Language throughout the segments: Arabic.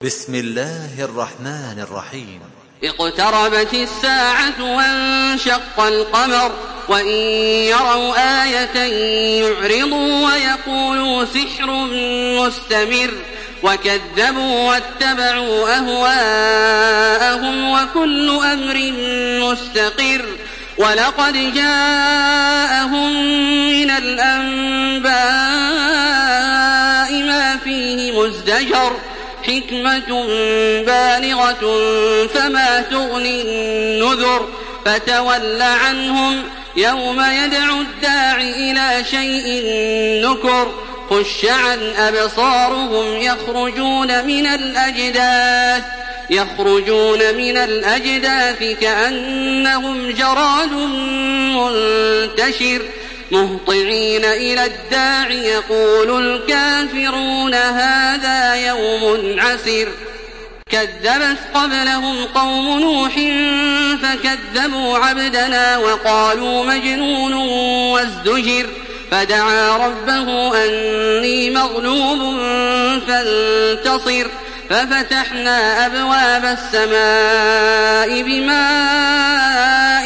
بسم الله الرحمن الرحيم. اقتربت الساعة وانشق القمر وإن يروا آية يعرضوا ويقولوا سحر مستمر وكذبوا واتبعوا أهواءهم وكل أمر مستقر ولقد جاءهم من الأنباء ما فيه مزدجر حكمة بالغة فما تغني النذر فتول عنهم يوم يدعو الداع إلى شيء نكر خش عن أبصارهم يخرجون من الأجداث كأنهم جراد منتشر مهطعين إلى الداع يقول الكافرون هذا يوم عسر كذبت قبلهم قوم نوح فكذبوا عبدنا وقالوا مجنون وازدجر فدعا ربه أني مغلوب فانتصر ففتحنا أبواب السماء بماء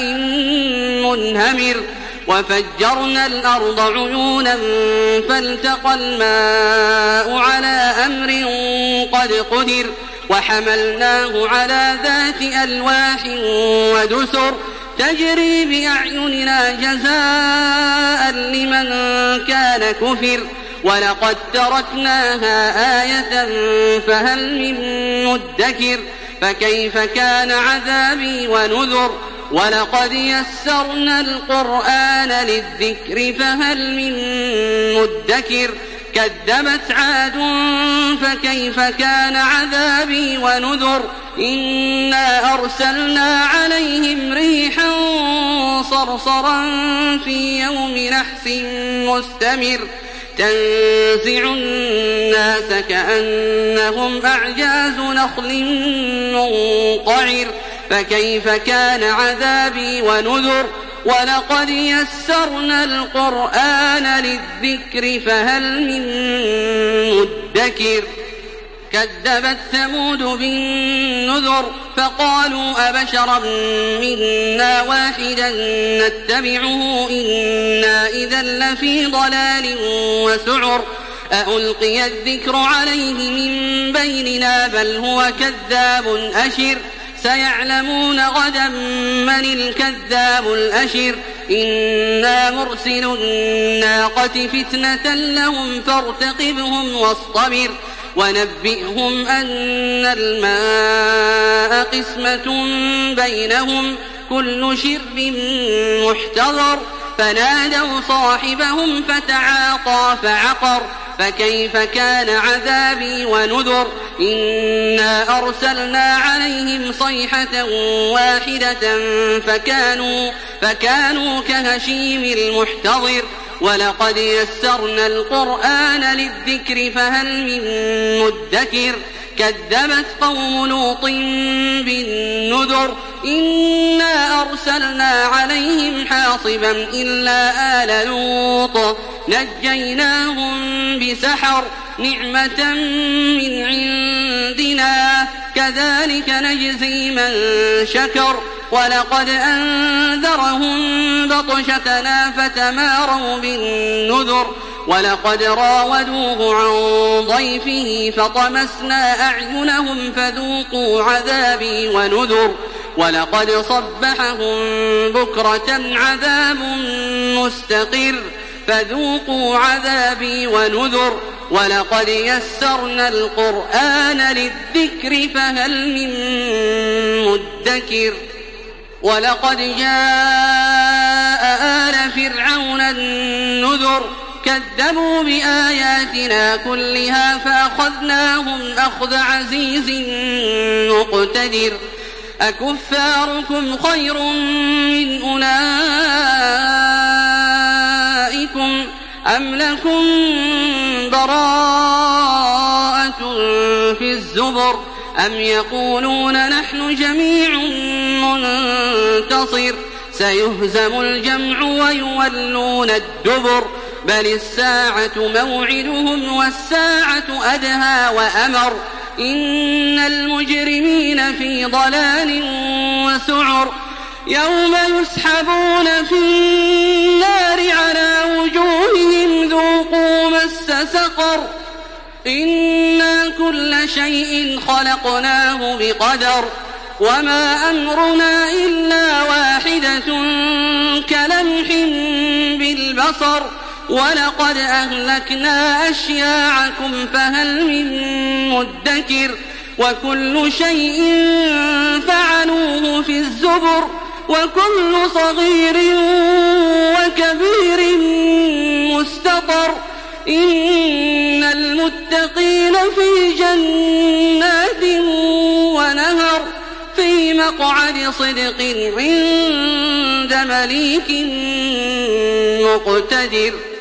منهمر وفجرنا الأرض عيونا فالتقى الماء على أمر قد قدر وحملناه على ذات ألواح ودسر تجري بأعيننا جزاء لمن كان كفر ولقد تركناها آية فهل من مدكر فكيف كان عذابي ونذر ولقد يسرنا القرآن للذكر فهل من مدكر كذبت عاد فكيف كان عذابي ونذر إنا أرسلنا عليهم ريحا صرصرا في يوم نحس مستمر تنزع الناس كأنهم أعجاز نخل منقعر فكيف كان عذابي ونذر ولقد يسرنا القرآن للذكر فهل من مدكر كذبت ثمود بالنذر فقالوا أبشرا منا واحدا نتبعه إنا إذا لفي ضلال وسعر أألقي الذكر عليه من بيننا بل هو كذاب أشر سيعلمون غدا من الكذاب الأشر إنا مرسل الناقة فتنة لهم فارتقبهم واصطبر ونبئهم أن الماء قسمة بينهم كل شرب محتضر فنادوا صاحبهم فتعاطى فعقر فكيف كان عذابي ونذر إنا أرسلنا عليهم صيحة واحدة فكانوا كهشيم المحتضر ولقد يسرنا القرآن للذكر فهل من مدكر كذبت قوم لوط بالنذر إنا أرسلنا عليهم حاصبا إلا آل لوط نجيناهم بسحر نعمة من عندنا كذلك نجزي من شكر ولقد أنذرهم بطشتنا فتماروا بالنذر ولقد راودوه عن ضيفه فطمسنا أعينهم فذوقوا عذابي ونذر ولقد صبحهم بكرة عذاب مستقر فذوقوا عذابي ونذر ولقد يسرنا القرآن للذكر فهل من مدكر ولقد جاء آل فرعون النذر كذبوا بآياتنا كلها فأخذناهم أخذ عزيز مقتدر أكفاركم خير من أولئكم أم لكم براءة في الزبر أم يقولون نحن جميع منتصر سيهزم الجمع ويولون الدبر بل الساعة موعدهم والساعة أدهى وأمر إن المجرمين في ضلال وسعر يوم يسحبون في النار على وجوههم ذوقوا مس سقر إنا كل شيء خلقناه بقدر وما أمرنا إلا واحدة كلمح بالبصر ولقد أهلكنا أشياعكم فهل من مدكر وكل شيء فعلوه في الزبر وكل صغير وكبير مستطر إن المتقين في جنات ونهر في مقعد صدق عند مليك مقتدر.